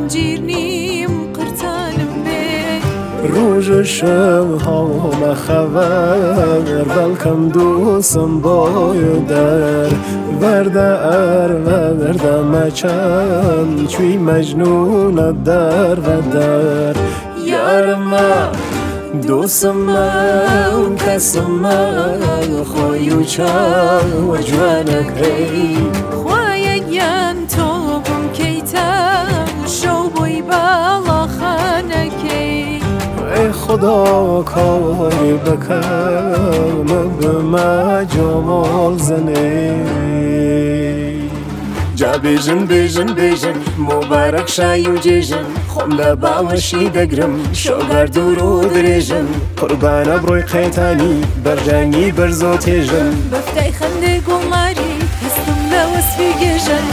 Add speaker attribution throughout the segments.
Speaker 1: زنجیر نیم قرتانم بی
Speaker 2: روز شب ها مخبر بلکم دوستم بایدر ورده مچم چوی مجنون در و در یارم دوستم کسم خویو چا و جوانک ای
Speaker 1: خواهیان تو بم کیتم شو بوی بالا خانکی
Speaker 2: ای خدا کاری بکن به ما جمال زنی جا بیجن مبارک شایو جیجن خونده باوشی دگرم شوگر دورو دریجن قربان بروی قیتانی برجنگی برزو تیجن
Speaker 1: بفتای خنده گماری هستم لوسفی گیجن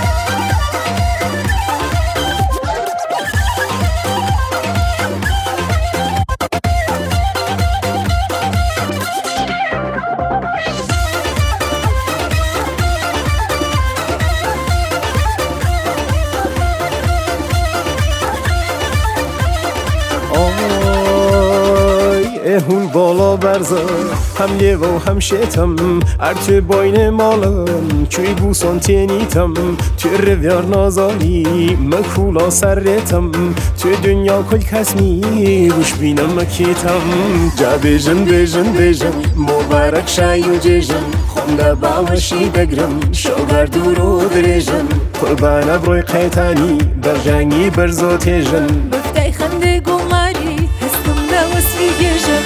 Speaker 2: هون بالا برزا هم لیو و هم شیتم ارتو باین مالم چوی بوسان تینیتم تو رویار نازانی مکولا سرتم تو دنیا کل کسمی روش بینم مکیتم جا بیجن مبارک شایو جیجن خونده باوشی دگرم شوگر دورو دریجن قربان بروی قیتانی برجنگی برزو تیجن
Speaker 1: بفتای خنده گماری هستم لوسفی گیجن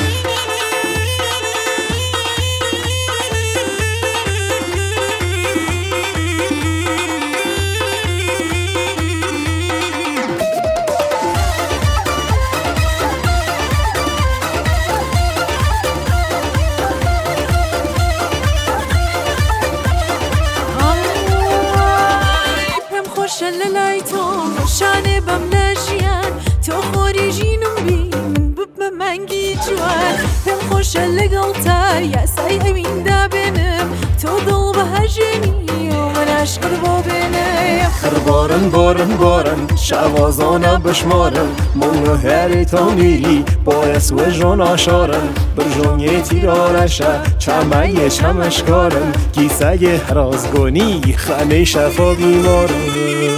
Speaker 1: لای تو شانه بم نشیان تو خوری جینم بی من بب منگی جوان پم خوش لگل تا یا سای امین دا بینم تو دل به هجنی و من عشق با بینم
Speaker 2: بارن شوازانا بشمارن مونو هری تا میری باعث و جان آشارن برجونی تیرارشا چمه چمشکارن گیسه هرازگونی خانه شفا بیمارن